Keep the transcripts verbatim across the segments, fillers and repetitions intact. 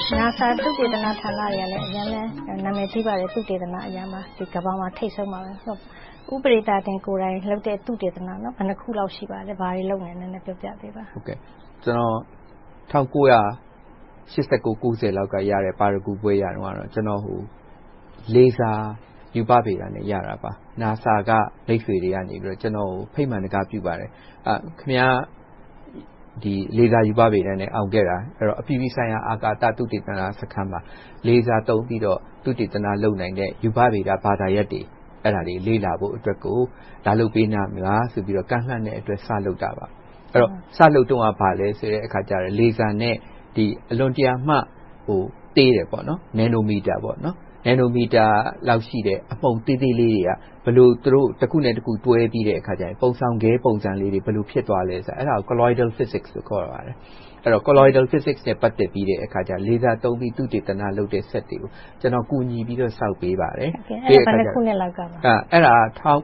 NASA သုတေသနဌာနတွေကလည်းအများနဲ့နာမည်ကြီးပါတယ်သုတေသနအရာမှာဒီကမ္ဘာမှာထိတ်ဆုံးပါပဲဥပဒေတာတင်ကိုယ်တိုင်လုပ်တဲ့သုတေသနနော်ဘယ်နှခုလောက်ရှိပါလဲဘာတွေလုပ်နေလဲနည်းနည်းပြောပြပေးပါဟုတ်ကဲ့ကျွန်တော်၁၉၈၉ ၉၀လောက်ကရတဲ့ပါရဂူပွဲရတော့ကျွန်တော်ဟိုလေဆာယူပဗေဒနဲ့ရတာပါ NASA ကမိတ်ဆွေတွေကနေပြီးတော့ကျွန်တော်ဖိတ်မှန်တကားပြုပါတယ်အခင်ဗျားဒီလေဆာယူပဗေဒနဲ့အောင်ခဲ့တာအဲ့တော့အပြည်ပြည်ဆိုင်ရာအာကာသသုတေသနစခန်းမှာလေဆာသုံးပြီးတော့သုတေသနလုပ်နိုင်တဲ့ယူပဗေဒဘာသာရပ်တွေအဲ့ဒါလေးလေ့လာဖို့အတွက်ကိုလာလုပ်ပေးနာမလားဆိုပြီးတော့ကန့်လှန့်တဲ့အတွက်စလုပ်တာပါအဲ့တော့စလုပ်တော့ကဘာလဲဆိုတဲ့အခါကျတော့လေဆာနဲ့ဒီအလွန်တရာမှဟိုသေးတယ်ပေါ့နော်နနိုမီတာပေါ့နော်နနိုမီတာလောက်ရှိတဲ့အမှုန်သေးသေးလေးတွေကဘယ်လိုသူတို့တစ်ခုနဲ့တစ်ခုတွဲပြီးတဲ့အခါကျရင်ပုံဆောင်ခဲပုံစံလေးတွေဘယ်လိုဖြစ်သွားလဲဆိုအဲ့ဒါကို colloidal physics လို့ခေါ်ပါတယ်အဲ့တော့ colloidal physics နဲ့ပတ်သက်ပြီးတဲ့အခါကျလေဆာသုံးပြီးသုတေသနလုပ်တဲ့ set တွေကိုကျွန်တော်ကူညီပြီးတော့စောက်ပေးပါတယ်အဲ့ဒါဘယ်နှစ်ခုနဲ့လောက်ကပါအဲ့ဒါ၁၉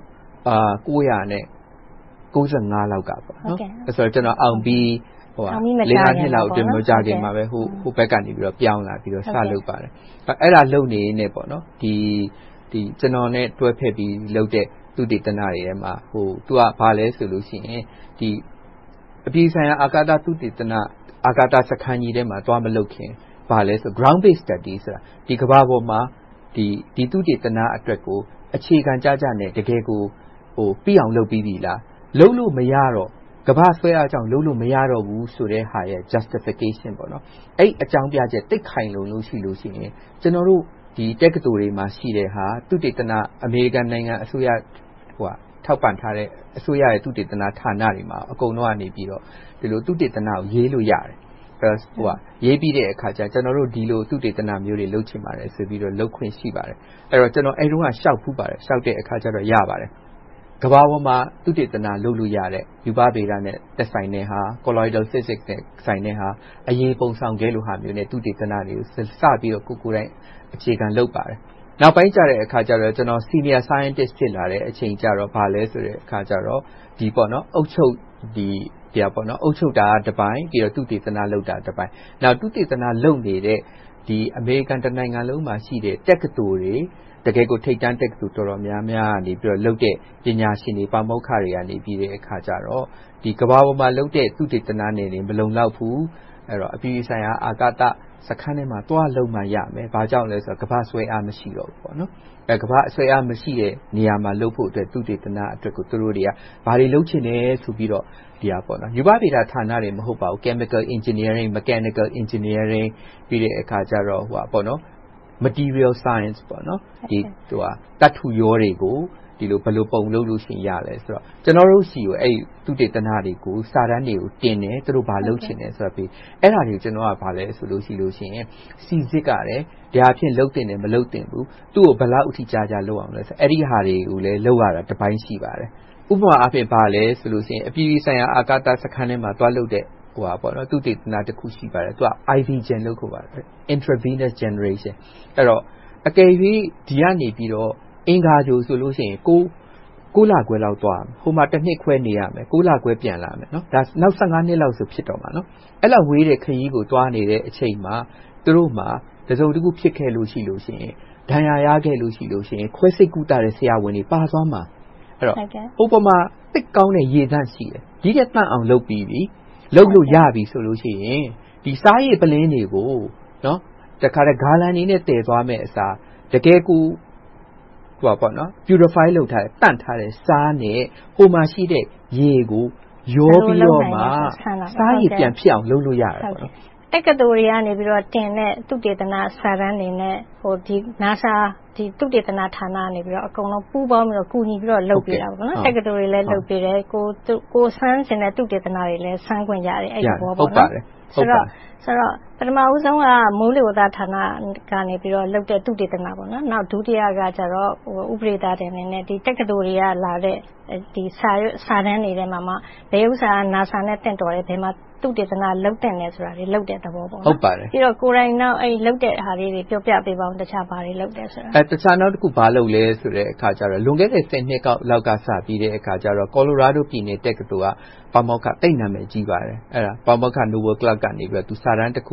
၉၅လောက်ကပေါ့နော်အဲ့ဆိုတော့ကျွန်တော်အောင်ပြီးဟိုလေးလနှစ်လောက်အတွင်းမျိုးကြခင်မှာပဲဟိုဟိုဘက်ကနေပြီးတော့ပြောင်းလာပြီးတော့စလုပ်ပါတယ်အဲ့ဒါလုပ်နေနေပေါ့နော်ဒီဒီကျွန်တော်နဲ့တွဲဖက်ပြီးလုပ်တဲ့သုတေသနတွေထဲမှာဟိုသူကဘာလဲဆိုလို့ရှိရင်ဒီအပြည်ဆိုင်ရာအာကာသသုတေသနအာကာသစခန်းကြီးထဲမှာသွားမလုပ်ခင်ဘာလဲဆို ground based study ဆိုတာဒီကမ္ဘာပေါ်မှာဒီဒီသုတေသနအတွက်ကိုအခြေခံကြကြနဲ့တကယ်ကိုဟိုပြီးအောင်လုပ်ပြီးပြီလားလုပ်လို့မရတော့ကမ္ဘာဆွဲအားကြောင့်လုံးလို့မရတော့ဘူးဆိုတဲ့ဟာရဲ့ justification ပေါ့နော်အဲ့အကြောင်းပြချက်တိတ်ခိုင်လုံလို့ရှိလို့ရှိရင်ကျွန်တော်တို့ဒီတက္ကသိုလ်တွေမှာရှိတဲ့ဟာသုတေသနအမေရိကန်နိုင်ငံအစိုးရဟိုထောက်ပံ့ထားတဲ့အစိုးရရဲ့သုတေသနဌာနတွေမှာအကုန်လုံးကနေပြီးတော့ဒီလိုသုတေသနကိုရေးလို့ရတယ်အဲဟိုရေးပြီးတဲ့အခါကျကျွန်တော်တို့ဒီလိုသုတေသနမျိုးတွေလုပ်ချင်ပါတယ်ဆိုပြီးတော့လုပ်ခွင့်ရှိပါတယ်အဲ့တော့ကျွန်တော်အဲ့တုန်းကရှောက်ဖူးပါတယ်ရှောက်တဲ့အခါကျတော့ရပါတယ်ကမ္ဘာပေါ်မှာသုတေသနလုပ်လို့ရတဲ့ယူပဗေဒနဲ့သက်ဆိုင်တဲ့ဟာ colloidal physics နဲ့ဆိုင်တဲ့ဟာအရေးပုံဆောင်ခဲလိုဟာမျိုးနဲ့သုတေသနတွေကိုစပြီးတော့ကိုကိုယ်တိုင်အခြေခံလုပ်ပါတယ်နောက်ပိုင်းကျတဲ့အခါကျတော့ကျွန်တော် senior scientist ဖြစ်လာတဲ့အချိန်ကျတော့ဘာလဲဆိုတဲ့အခါကျတော့ဒီပေါ့နော်အုပ်ချုပ်ဒီပြပေါ့နော်အုပ်ချုပ်တာတပိုင်းပြီးတော့သုတေသနလုပ်တာတပိုင်းနောက်သုတေသနလုပ်နေတဲ့ဒီအမေရိကန်တိုင်းနိုင်ငံလုံးမှာရှိတဲ့တက္ကသိုလ်တွေတကယ်ကိုထိတ်တန်းတက္ကသိုလ်တော်တော်များများနေပြီးတော့လုပ်တဲ့ပညာရှင်တွေပါမောက္ခတွေကနေပြီးတဲ့အခါကျတော့ဒီကမ္ဘာပေါ်မှာလုပ်တဲ့သုတေသနနယ်တွေမလုံလောက်ဘူးအဲ့တော့အပြည်ပြည်ဆိုင်ရာအာကာသစခန်းထဲမှာတွားလုံးမှရမယ်။ဘာကြောင့်လဲဆိုတော့ကမ္ဘာဆွဲအားမရှိတော့ဘူးပေါ့နော်။အဲကမ္ဘာဆွဲအားမရှိတဲ့နေရာမှာလုပ်ဖို့အတွက်သုတေသနအတွက်ကိုသူတို့တွေကဘာတွေလုပ်ချင်လဲဆိုပြီးတော့ဒီဟာပေါ့နော်။ယူပဗေဒဌာနတွေမဟုတ်ပါဘူး။ chemical engineering, mechanical engineering ပြီးတဲ့အခါကျတော့ဟိုပေါ့နော်။ material science ပေါ့နော်။ဒီဟိုဟာတတ်ထူရောတွေကိုဒီလိုဘယ်လိုပုံလုပ်လို့ရှိရင်ရလဲဆိုတော့ကျွန်တော်တို့စီကိုအဲ့သုတေသနတွေကိုစာတမ်းတွေကိုတင်တယ်သူတို့ဘာလုပ်ချင်တယ်ဆိုတော့ပြီးအဲ့ဒါတွေကိုကျွန်တော်ကဘာလဲဆိုလို့ရှိလို့ရှိရင်စီစစ်ကြတယ်ဒါအဖြစ်လုပ်တင်တယ်မလုပ်တင်ဘူးသူ့ကိုဘယ်လောက်အထိကြာကြာလုပ်အောင်လဲဆိုအဲ့ဒီဟာတွေကိုလည်းလုပ်ရတာတစ်ပိုင်းရှိပါတယ်ဥပမာအဖြစ်ဘာလဲဆိုလို့ရှိရင်အပြည်ပြည်ဆိုင်ရာအာကာသစခန်းထဲမှာတွားလုပ်တဲ့ဟိုပါပေါ့နော်သုတေသနတစ်ခုရှိပါတယ်သူက I V gen လို့ခေါ်ပါတယ် intravenous generation အဲ့တော့အကယ်၍ဒီကနေပြီးတော့အင်္ဂါကြိုဆိုလို့ရှိရင်ကိုကိုလခွဲလောက်သွားဟိုမှာတစ်နှစ်ခွဲနေရမယ်ကိုလခွဲပြန်လာမယ်နော်ဒါနောက်၁၅နှစ်လောက်ဆိုဖြစ်တော့မှာနော်အဲ့လောက်ဝေးတဲ့ခရီးကိုသွားနေတဲ့အချိန်မှာသူတို့မှာတစုံတစ်ခုဖြစ်ခဲ့လို့ရှိလို့ရှိရင်ဒဏ်ရာရခဲ့လို့ရှိလို့ရှိရင်ခွဲစိတ်ကူတာတဲ့ဆရာဝန်တွေပါသွားမှာအဲ့တော့ဥပမာသိကောင်းတဲ့ရေသန့်ရှိတယ်ဒီတဲ့တန့်အောင်လုပ်ပြီးပြီလုပ်လို့ရပြီဆိုလို့ရှိရင်ဒီစားရည်ပလင်းတွေကိုနော်တခါတည်းဂါလန်နေနဲ့တည်သွားမဲ့အစားတကယ်ကိုဟိုပါပေါ့နော် purify လုပ်ထားတယ်တန့်ထားတယ်စားနဲ့ဟိုမှာရှိတဲ့ရေကိုရောပြီးတော့မှစားရည်ပြန်ဖြစ်အောင်လုပ်လို့ရတယ်ပေါ့နော်တက္ကသိုလ်တွေကနေပြီးတော့တင်တဲ့သုတေသနစာတမ်းတွေနဲ့ဟိုဒီ NASA ဒီသုတေသနဌာနကနေပြီးတော့အကုန်လုံးပူးပေါင်းပြီးတော့ကူညီပြီးတော့လုပ်ပေးတာပေါ့နော်တက္ကသိုလ်တွေလည်းလုပ်ပေးတယ်ကိုကိုဆန်းစင်တဲ့သုတေသနတွေလည်းဆန်းခွင့်ရတယ်အဲ့ဒီဘောပေါ့နော်ဆိုတော့ဆိုတော့ပထမဦးဆုံးကမိုးလေဝသဌာနကနေပြီးတော့လုပ်တဲ့သုတေသနပေါ့နော်နောက်ဒုတိယကကျတော့ဟိုဥပဒေသားတွေနဲ့ဒီတက္ကသိုလ်တွေကလာတဲ့ဒီစာစာတမ်းတွေထဲမှာမှဘယ်ဥစ္စာက NASA နဲ့တင့်တော်တယ်ဘယ်မှာသုတေသနလုပ်တဲ့နေဆိုတာတွေလုပ်တဲ့သဘောပေါ့နော်ဟုတ်ပါတယ်ပြီးတော့ကိုယ်တိုင်နောက်အဲ့လုပ်တဲ့ဟာလေးတွေပြောပြပေးပါဦးတခြားဘာတွေလုပ်တယ်ဆိုတာအဲတခြားနောက်တစ်ခုဘာလုပ်လဲဆိုတဲ့အခါကျတော့လွန်ခဲ့တဲ့ဆယ်နှစ်လောက်ကစပြီးတဲ့အခါကျတော့ Colorado ပြည်နယ်တက္ကသိုလ်ကပါမောက္ခတိတ်နာမည်ကြီးပါတယ်အဲ့ဒါပါမောက္ခ Noel Clark ကနေပြီးတော့သူစာတမ်းတစ်ခု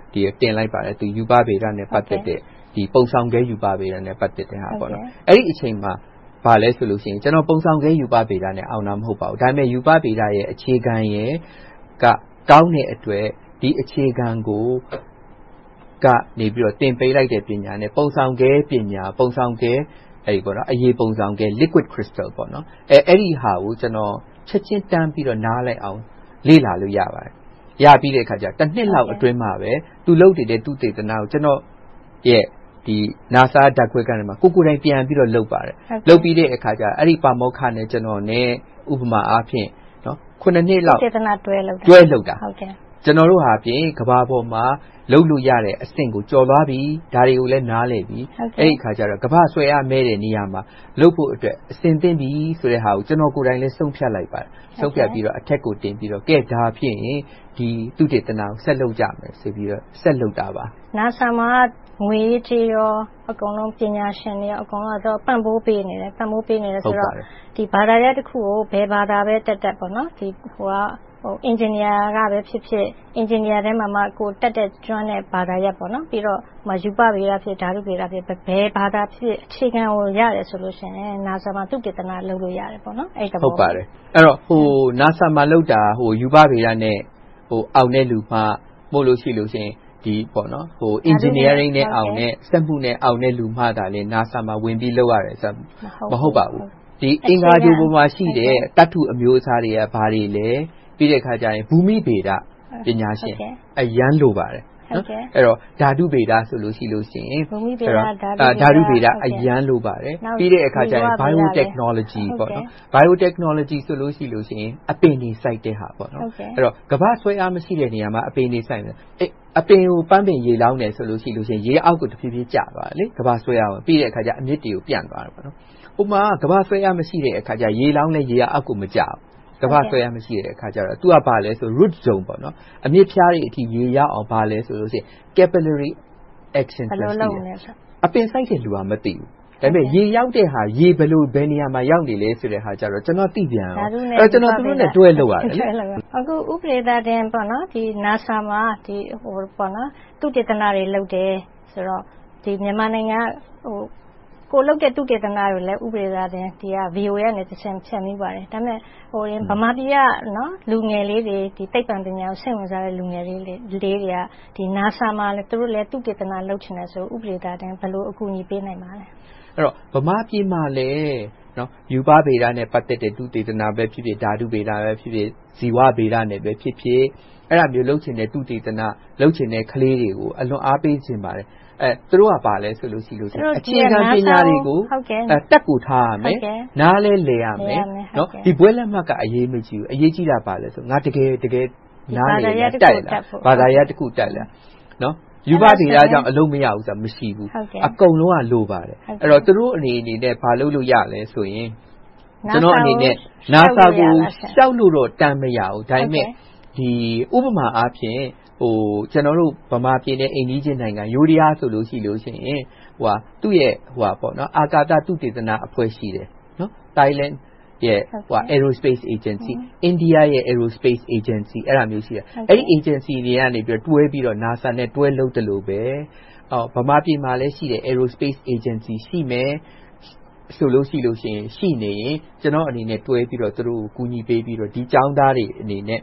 ဒီတင်လိုက်ပါတယ်သူယူပဗေဒနဲ့ပတ်သက်တဲ့ဒီပုံဆောင်ခဲယူပဗေဒနဲ့ပတ်သက်တဲ့ဟာပေါ့နော်အဲ့ဒီအချိန်မှာဘာလဲဆိုလို့ရှိရင်ကျွန်တော်ပုံဆောင်ခဲယူပဗေဒနဲ့အောင်တာမဟုတ်ပါဘူးဒါပေမဲ့ယူပဗေဒရဲ့အခြေခံရဲ့ကကောင်းတဲ့အတွက်ဒီအခြေခံကိုကနေပြီးတော့တင်ပေးလိုက်တဲ့ပညာနဲ့ပုံဆောင်ခဲပညာပုံဆောင်ခဲအဲ့ဒီပေါ့နော်အရေးပုံဆောင်ခဲ liquid crystal ပေါ့နော်အဲအဲ့ဒီဟာကိုကျွန်တော်ချက်ချင်းတန်းပြီးတော့နားလိုက်အောင်လေ့လာလို့ရပါတယ်ရပြီးတဲ့အခါကျတစ်နှစ်လောက်အတွင်းမှာပဲသူလုပ်နေတဲ့သူတေသနာကိုကျွန်တော်ရဲ့ဒီ NASA ဓာတ်ခွဲခန်းထဲမှာကိုကိုတိုင်းပြန်ပြီးတော့လုပ်ပါတယ်လုပ်ပြီးတဲ့အခါကျအဲ့ဒီပါမောက္ခနဲ့ကျွန်တော်နဲ့ဥပမာအားဖြင့်နော်ခုနှစ်နှစ်လောက်တေသနာတွဲလုပ်တာတွဲလုပ်တာဟုတ်ကဲ့ကျွန်တော်တို့ဟာဖြင့်ကဘာပေါ်မှာလုပ်လို့ရတဲ့အဆင့်ကိုကျော်သွားပြီဒါတွေကိုလည်းနားလည်ပြီအဲ့ဒီအခါကျတော့ကဘာဆွဲအားမဲတဲ့နေရာမှာလုပ်ဖို့အတွက်အဆင်သင့်ပြီဆိုတဲ့ဟာကိုကျွန်တော်ကိုယ်တိုင်လည်းဆုံးဖြတ်လိုက်ပါတယ်ဆုံးဖြတ်ပြီးတော့အထက်ကိုတင်ပြီးတော့ကဲဒါဖြင့်ဒီသူတေသနာကိုဆက်လုပ်ကြမယ်ဆိုပြီးတော့ဆက်လုပ်တာပါ NASA မှာငွေကြေးရောအကုန်လုံးပညာရှင်တွေရောအကုန်လုံးတော့ပံ့ပိုးပေးနေတယ်ပံ့ပိုးပေးနေတယ်ဆိုတော့ဒီဘာသာရပ်တစ်ခုကိုဘယ်ဘာသာပဲတက်တက်ပေါ့နော်ဒီဟိုကဟို engineer ကပဲဖြစ်ဖြစ် engineer ထဲမှာမှကိုတက်တဲ့ကျွမ်းတဲ့ဘာသာရပ်ပေါ့နော်ပြီးတော့မယူပဗေဒဖြစ်ဓာတုဗေဒဖြစ်ဘယ်ဘာသာဖြစ်အခြေခံကိုရတယ်ဆိုလို့ရှိရင် NASA မှာသူတေသနာလုပ်လို့ရတယ်ပေါ့နော်အဲ့ဒါဟုတ်ပါတယ်အဲ့တော့ဟို NASA မှာလုပ်တာဟိုယူပဗေဒနဲ့ဟိုအောင်တဲ့လူမှမို့လို့ရှိလို့ရှိရင်ဒီပေါ့နော်ဟို engineering နဲ့အောင်နဲ့စက်မှုနဲ့အောင်တဲ့လူမှသာလေ NASA မှာဝင်ပြီးလုပ်ရတယ်ဆိုမဟုတ်ပါဘူးဒီအင်္ဂါဂြိုလ်ပေါ်မှာရှိတဲ့တတ္ထုအမျိုးအစားတွေကဘာတွေလဲပြီးတဲ့အခါကျရင်ဘူမိဗေဒပညာရှင်အရန်လိုပါတယ်နော်အဲ့တော့ဓာတုဗေဒဆိုလို့ရှိလို့ရှိရင်ဘူမိဗေဒဓာတုဗေဒအရန်လိုပါတယ်ပြီးတဲ့အခါကျရင် biotechnology ပေါ့နော် biotechnology ဆိုလို့ရှိလို့ရှိရင်အပင်တွေစိုက်တဲ့ဟာပေါ့နော်အဲ့တော့ကမ္ဘာဆွဲအားမရှိတဲ့နေရာမှာအပင်တွေစိုက်တယ်အဲ့အပင်ကိုပန်းပင်ရေလောင်းတယ်ဆိုလို့ရှိလို့ရှိရင်ရေအောက်ကိုတဖြည်းဖြည်းကျသွားတယ်လေကမ္ဘာဆွဲအားပြီးတဲ့အခါကျအမြစ်တွေကိုပြန့်သွားတယ်ပေါ့နော်ဥပမာကမ္ဘာဆွဲအားမရှိတဲ့အခါကျရေလောင်းလဲရေအောက်ကိုမကျဘူးကမ္ဘာဆွဲရမရှိတဲ့အခါကျတော့သူကဘာလဲဆို root zone ပေါ့နော်အမြစ်ဖြားတွေအထိရေရောက်အောင်ဘာလဲဆိုလို့ရှိရင် capillary action ဘယ်လိုလုပ်လဲဆိုအပင်စိုက်တဲ့လူကမသိဘူးဒါပေမဲ့ရေရောက်တဲ့ဟာရေဘယ်လိုဘယ်နေရာမှာရောက်နေလဲဆိုတဲ့ဟာကျတော့ကျွန်တော်သိပြန်အောင်အဲကျွန်တော်သူတို့နဲ့တွဲလုပ်ရတယ်လေအခုဥပဒေသားတင်ပေါ့နော်ဒီ NASA မှာဒီဟိုပေါ့နော်သူတေသနာတွေလုပ်တယ်ဆိုတော့ဒီမြန်မာနိုင်ငံဟိုကိုလုတ်တဲ့သူတေသနာတွေလည်းဥပဒေသားတင်ဒီက V O A နဲ့တစ်ဆင့်ဖြတ်မိပါတယ်ဒါပေမဲ့ဟိုဗမာပြည်ကနော်လူငယ်လေးတွေဒီသိပ္ပံပညာကိုစိတ်ဝင်စားတဲ့လူငယ်လေးလေးတွေကဒီ NASA မှာလည်းသူတို့လည်းသူတေသနာလုပ်ချင်တယ်ဆိုဥပဒေသားတင်ဘယ်လိုအကူအညီပေးနိုင်ပါလဲအဲ့တော့ဗမာပြည်မှာလည်းနော်ယူပဗေဒနဲ့ပတ်သက်တဲ့သူတေသနာပဲဖြစ်ဖြစ်ဓာတုဗေဒပဲဖြစ်ဖြစ်ဇီဝဗေဒနဲ့ပဲဖြစ်ဖြစ်အဲ့ဒါမျိုးလုပ်ချင်တဲ့သူတေသနာလုပ်ချင်တဲ့ကလေးတွေကိုအလွန်အားပေးခြင်းပါတယ်အဲသူတို့ကပါလဲဆိုလို့ရှိလို့အခြေခံပညာတွေကိုအဲတက်ကူထားရမယ်နားလဲလဲရမယ်နော်ဒီဘွဲလက်မှတ်ကအရေးမကြီးဘူးအရေးကြီးတာပါလဲဆိုငါတကယ်တကယ်နားလဲတက်လာဘာသာရပ်တစ်ခုတက်လာနော်ယူပဗေဒကြောင့်အလုံးမရဘူးဆိုတာမရှိဘူးအကုန်လုံးကလိုပါတယ်အဲ့တော့သူတို့အနေနဲ့ဘာလုပ်လို့ရလဲဆိုရင်ကျွန်တော်အနေနဲ့ NASA ကိုရှောက်လို့တော့တမ်းမရဘူးဒါပေမဲ့ဒီဥပမာအားဖြင့်ဟိုကျွန်တော်တို့ဗမာပြည်နဲ့အိန္ဒိယနိုင်ငံယိုရီးယားဆိုလို့ရှိလို့ရှိရင်ဟိုဟာသူ့ရဲ့ဟိုဟာပေါ့နော်အာကာသသုတေသနအဖွဲ့ရှိတယ်နော် Thailand ရဲ့ဟို Aerospace Agency India ရဲ့ Aerospace Agency အဲ့ဒါမျိုးရှိတယ်အဲ့ဒီ agency တွေကနေပြီးတွဲပြီးတော့ NASA နဲ့တွဲလုပ်တယ်လို့ပဲအော်ဗမာပြည်မှာလည်းရှိတယ် Aerospace Agency ရှိမယ်ဆိုလို့ရှိလို့ရှိရင်ရှိနေရင်ကျွန်တော်အနေနဲ့တွဲပြီးတော့သူတို့ကိုကူညီပေးပြီးတော့ဒီចောင်းသားတွေအနေနဲ့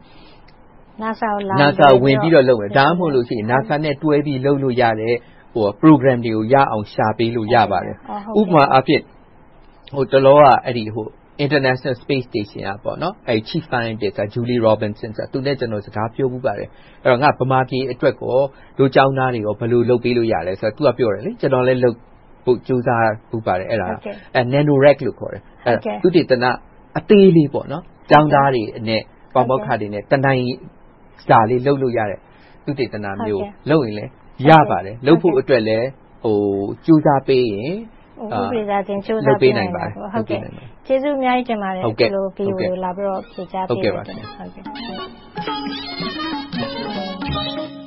NASA ကိုလာ NASA ဝင်ပြီးတော့လုပ်မယ်ဒါမှမဟုတ်လို့ရှိရင် NASA နဲ့တွဲပြီးလုပ်လို့ရတဲ့ဟို program တွေကိုရအောင်ရှာပေးလို့ရပါတယ်ဥပမာအဖြစ်ဟိုတလောကအဲ့ဒီဟို International Space Station อ่ะပေါ့เนาะအဲ့ Chief Scientist က Julie Robinson ဆိုသူနဲ့ကျွန်တော်စကားပြောမှုပါတယ်အဲ့တော့ငါဗမာပြည်အတွက်ကိုတို့ចောင်းသားတွေရောဘယ်လိုလုပ်ပေးလို့ရလဲဆိုတော့သူကပြောတယ်လေကျွန်တော်လည်းလုပ်ဖို့ကြိုးစားပူပါတယ်အဲ့ဒါအဲ့ Nanorec လို့ခေါ်တယ်အဲ့သူတည်တနာအသေးလေးပေါ့เนาะចောင်းသားတွေနဲ့ပေါမောက္ခတွေနဲ့တနိုင်စာလေးလုပ်လို့ရတဲ့သူတည်တနာမျိုးလုပ်ရင်လည်းရပါတယ်လုပ်ဖို့အတွက်လည်းဟိုကြိုးစားပေးရင်ဥပဒေသားတင်ချိုးစားပေးနိုင်ပါတယ်ဟုတ်ကဲ့ကျေးဇူးအများကြီးတင်ပါတယ်ဒီလိုဗီဒီယိုလာပြီးတော့ဖြေကြားပေးတယ်ဟုတ်ကဲ့